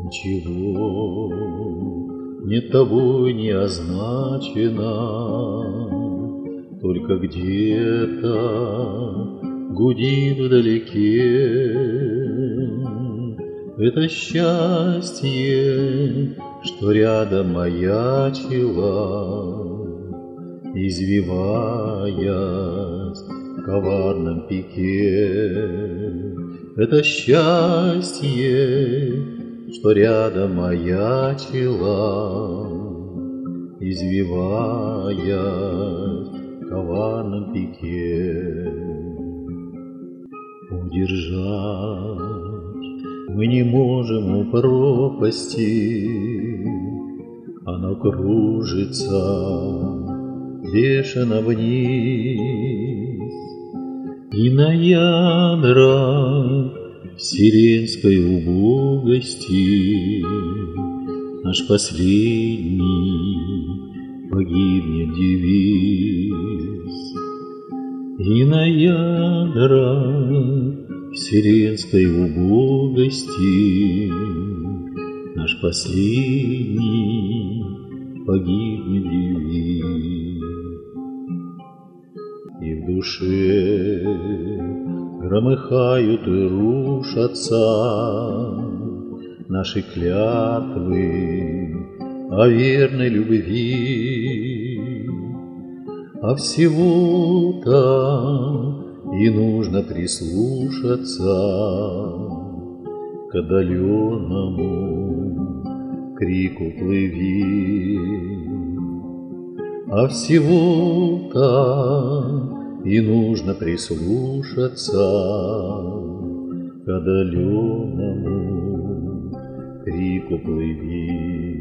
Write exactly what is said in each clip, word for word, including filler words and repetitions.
Ничего нет тобой не означено, только где-то гудит вдалеке. Это счастье, что рядом маячило, извиваясь в коварном пике. Это счастье, что рядом маячило, извиваясь в коварном пике. Удержать мы не можем у пропасти, оно кружится бешено вниз, и на ядрах вселенской убогости наш последний погибнет девиз. И на ядрах вселенской убогости наш последний погибнет девиз. И в душе громыхают и рушатся наши клятвы о верной любви, а всего-то и нужно прислушаться к отдаленному крику «Плыви». А всего-то и нужно прислушаться к отдаленному крику «Плыви».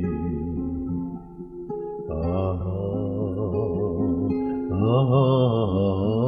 А-а-а-а-а.